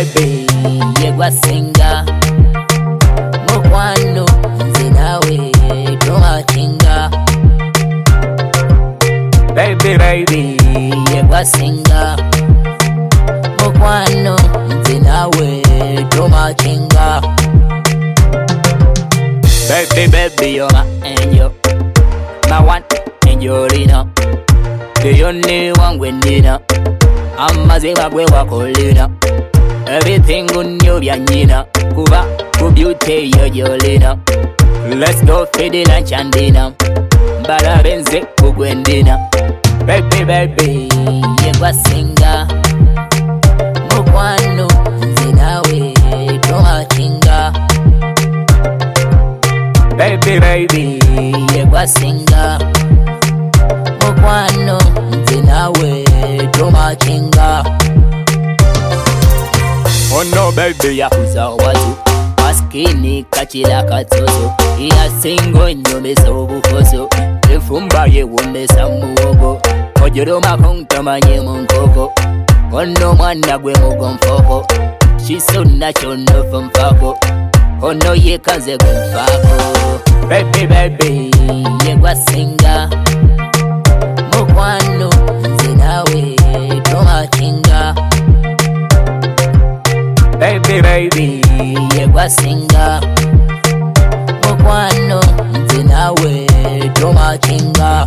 baby yegwa singa mukwano nze nawe tomachinga baby yegwa singa mukwano nze nawe tomachinga baby you're my angel, my one angelina, the only one when dinner. I'm a zima gwe wakolina. Everything on you yanina. Kuba ku beauty yojolina. Let's go for the lunch and dinner. Balabenze ku gwendina. Baby yegwa singa mukwano nze nawe tomachinga baby yegwa singa mukwano nze nawe tomachinga. Oh no baby yakuza watu maskini kachila katoto yasingo nyomesa obukoso efumba yewomesa muwogo ojoro makontamanye munkoko ono mwana gwe mugonfoko chisona chono fomfako ono yekaze gumfako baby yegwa singa mukwano nze nawe tomachinga baby yegwa singa mukwano nze nawe tomachinga.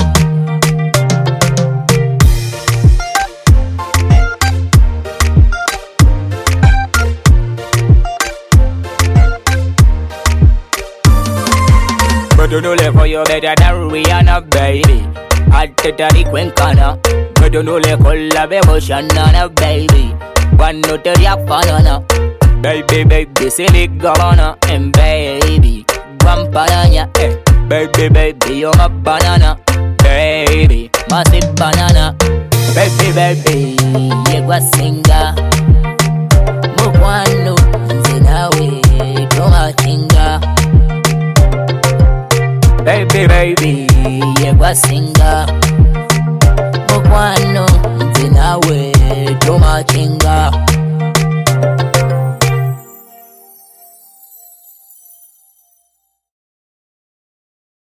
But don't know for you better than Rihanna, baby. I take the Quencana. But don't know call be Oceana, baby. One no tell ya banana. Baby, silly governor and baby. One banana, baby, you're my banana, baby, massive banana. Baby, yegwa singa mukwano nze nawe tomachinga. Baby yegwa singa